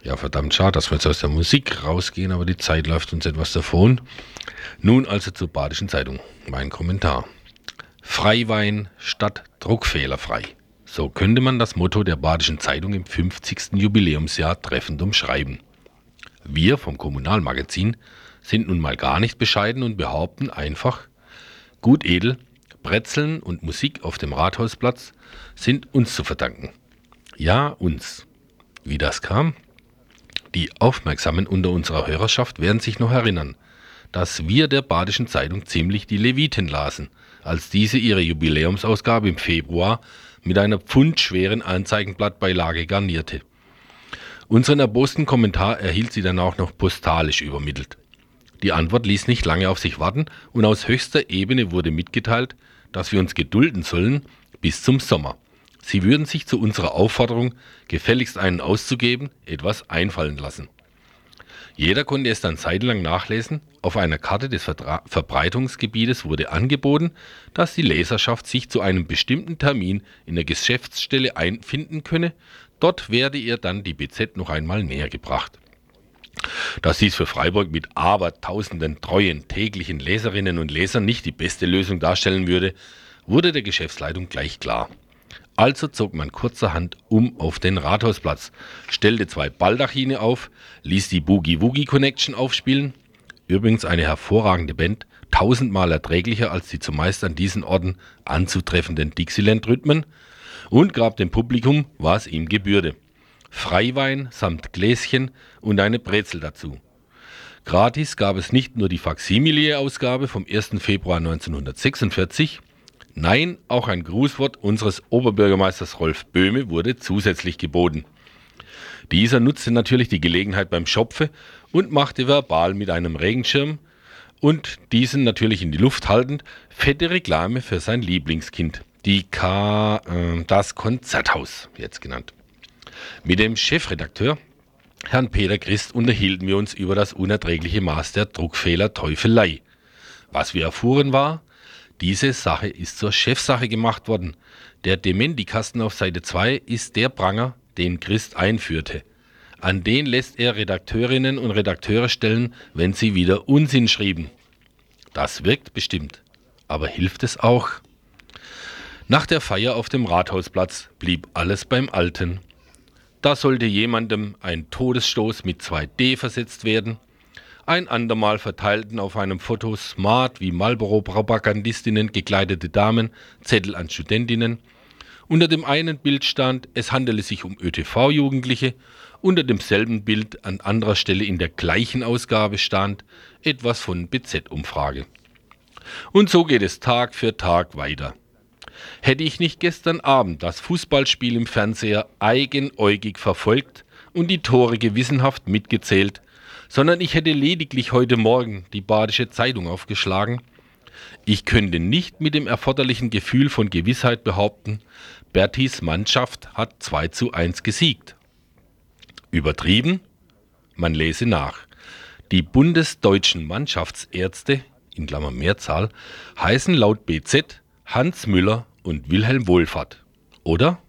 Ja, verdammt schade, dass wir jetzt aus der Musik rausgehen, aber die Zeit läuft uns etwas davon. Nun also zur Badischen Zeitung. Mein Kommentar. Freiwein statt druckfehlerfrei. So könnte man das Motto der Badischen Zeitung im 50. Jubiläumsjahr treffend umschreiben. Wir vom Kommunalmagazin sind nun mal gar nicht bescheiden und behaupten einfach, gut edel, Brezeln und Musik auf dem Rathausplatz sind uns zu verdanken. Ja, uns. Wie das kam? Die Aufmerksamen unter unserer Hörerschaft werden sich noch erinnern, dass wir der Badischen Zeitung ziemlich die Leviten lasen, als diese ihre Jubiläumsausgabe im Februar mit einer pfundschweren Anzeigenblattbeilage garnierte. Unseren erbosten Kommentar erhielt sie dann auch noch postalisch übermittelt. Die Antwort ließ nicht lange auf sich warten und aus höchster Ebene wurde mitgeteilt, dass wir uns gedulden sollen bis zum Sommer. Sie würden sich zu unserer Aufforderung, gefälligst einen auszugeben, etwas einfallen lassen. Jeder konnte es dann seitenlang nachlesen. Auf einer Karte des Verbreitungsgebietes wurde angeboten, dass die Leserschaft sich zu einem bestimmten Termin in der Geschäftsstelle einfinden könne. Dort werde ihr dann die BZ noch einmal näher gebracht. Dass dies für Freiburg mit abertausenden treuen täglichen Leserinnen und Lesern nicht die beste Lösung darstellen würde, wurde der Geschäftsleitung gleich klar. Also zog man kurzerhand auf den Rathausplatz, stellte 2 Baldachine auf, ließ die Boogie Woogie Connection aufspielen, übrigens eine hervorragende Band, 1000-mal erträglicher als die zumeist an diesen Orten anzutreffenden Dixieland-Rhythmen, und gab dem Publikum, was ihm gebührte. Freiwein samt Gläschen und eine Brezel dazu. Gratis gab es nicht nur die Faksimile-Ausgabe vom 1. Februar 1946, nein, auch ein Grußwort unseres Oberbürgermeisters Rolf Böhme wurde zusätzlich geboten. Dieser nutzte natürlich die Gelegenheit beim Schopfe und machte verbal mit einem Regenschirm und diesen natürlich in die Luft haltend fette Reklame für sein Lieblingskind, das Konzerthaus, jetzt genannt. Mit dem Chefredakteur, Herrn Peter Christ, unterhielten wir uns über das unerträgliche Maß der Druckfehler-Teufelei. Was wir erfuhren war, diese Sache ist zur Chefsache gemacht worden. Der Dementi-Kasten auf Seite 2 ist der Pranger, den Christ einführte. An den lässt er Redakteurinnen und Redakteure stellen, wenn sie wieder Unsinn schrieben. Das wirkt bestimmt. Aber hilft es auch? Nach der Feier auf dem Rathausplatz blieb alles beim Alten. Da sollte jemandem ein Todesstoß mit 2D versetzt werden. Ein andermal verteilten auf einem Foto smart wie Marlboro-Propagandistinnen gekleidete Damen Zettel an Studentinnen. Unter dem einen Bild stand, es handele sich um ÖTV-Jugendliche. Unter demselben Bild an anderer Stelle in der gleichen Ausgabe stand etwas von BZ-Umfrage. Und so geht es Tag für Tag weiter. Hätte ich nicht gestern Abend das Fußballspiel im Fernseher eigenäugig verfolgt und die Tore gewissenhaft mitgezählt, sondern ich hätte lediglich heute Morgen die Badische Zeitung aufgeschlagen, ich könnte nicht mit dem erforderlichen Gefühl von Gewissheit behaupten, Bertis Mannschaft hat 2:1 gesiegt. Übertrieben? Man lese nach. Die bundesdeutschen Mannschaftsärzte, in Klammern Mehrzahl, heißen laut BZ Hans Müller und Wilhelm Wohlfahrt. Oder?